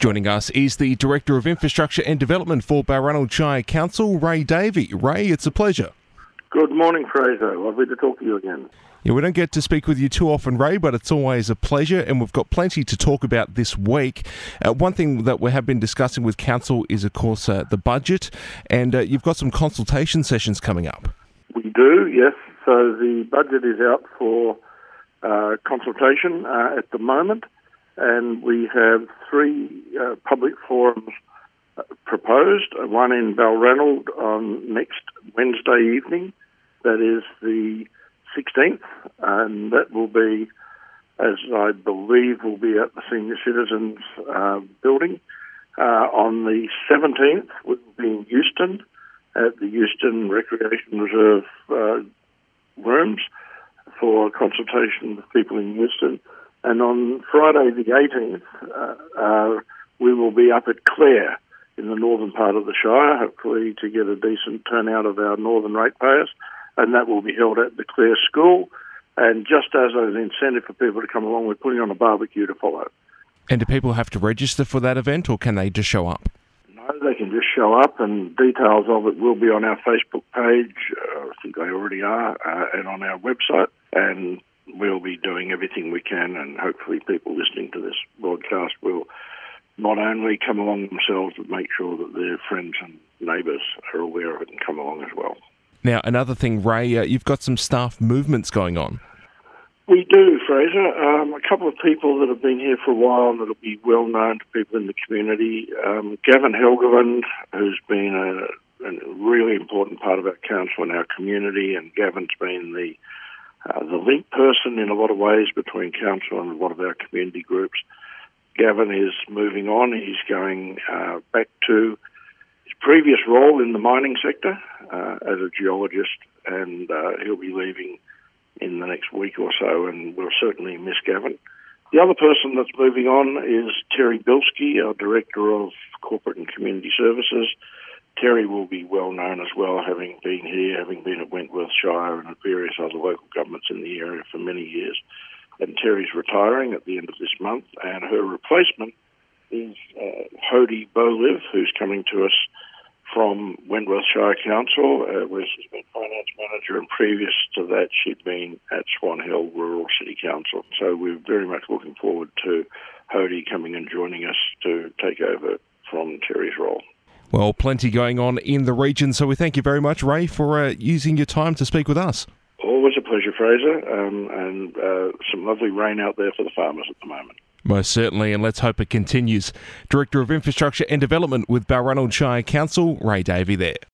Joining us is the Director of Infrastructure and Development for Balranald Shire Council, Ray Davey. Ray, it's a pleasure. Good morning, Fraser. Lovely to talk to you again. Yeah, we don't get to speak with you too often, Ray, but it's always a pleasure, and we've got plenty to talk about this week. One thing that we have been discussing with Council is, of course, the budget, and you've got some consultation sessions coming up. We do, yes. So the budget is out for consultation at the moment, and we have three public forums proposed, one in Balranald on next Wednesday evening, that is the 16th, and that will be, as I believe, will be at the Senior Citizens building. On the 17th, we'll be in Euston, at the Euston Recreation Reserve rooms for consultation with people in Euston. And on Friday the 18th, we will be up at Clare in the northern part of the Shire, hopefully to get a decent turnout of our northern ratepayers, and that will be held at the Clare School. And just as an incentive for people to come along, we're putting on a barbecue to follow. And do people have to register for that event, or can they just show up? No, they can just show up, and details of it will be on our Facebook page, I think they already are, and on our website, and we'll be doing everything we can, and hopefully people listening to this broadcast will not only come along themselves, but make sure that their friends and neighbours are aware of it and come along as well. Now, another thing, Ray, you've got some staff movements going on. We do, Fraser. A couple of people that have been here for a while and that will be well known to people in the community. Gavin Helgeland, who's been a really important part of our council and our community, and Gavin's been the link person in a lot of ways between council and a lot of our community groups. Gavin is moving on. He's going back to his previous role in the mining sector as a geologist, and he'll be leaving in the next week or so, and we'll certainly miss Gavin. The other person that's moving on is Terry Bilski, our Director of Corporate and Community Services. Terry will be well known as well, having been here, having been at Wentworth Shire and at various other local governments in the area for many years. And Terry's retiring at the end of this month, and her replacement is Hody Boliv, who's coming to us from Wentworth Shire Council, where she's been finance manager, and previous to that she'd been at Swan Hill Rural City Council. So we're very much looking forward to Hody coming and joining us to take over from Terry's role. Well, plenty going on in the region, so we thank you very much, Ray, for using your time to speak with us. Always a pleasure, Fraser, and some lovely rain out there for the farmers at the moment. Most certainly, and let's hope it continues. Director of Infrastructure and Development with Balranald Shire Council, Ray Davey there.